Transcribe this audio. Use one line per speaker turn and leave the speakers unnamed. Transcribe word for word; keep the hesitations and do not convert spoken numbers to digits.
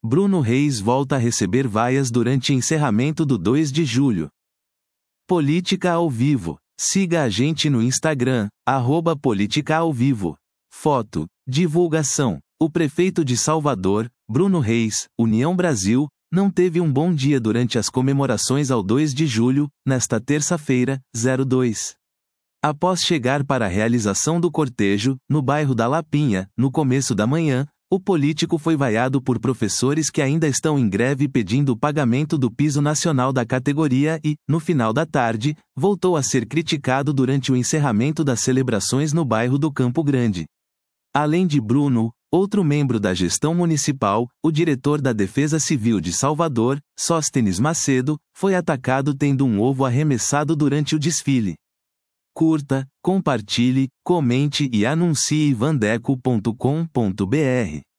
Bruno Reis volta a receber vaias durante encerramento do dois de julho. Política ao vivo. Siga a gente no Instagram, arroba Política ao Vivo. Foto. Divulgação. O prefeito de Salvador, Bruno Reis, União Brasil, não teve um bom dia durante as comemorações ao dois de julho, nesta terça-feira, zero dois. Após chegar para a realização do cortejo, no bairro da Lapinha, no começo da manhã, o político foi vaiado por professores que ainda estão em greve pedindo o pagamento do piso nacional da categoria e, no final da tarde, voltou a ser criticado durante o encerramento das celebrações no bairro do Campo Grande. Além de Bruno, outro membro da gestão municipal, o diretor da Defesa Civil de Salvador, Sóstenes Macedo, foi atacado tendo um ovo arremessado durante o desfile. Curta, compartilhe, comente e anuncie vandeco ponto com ponto br.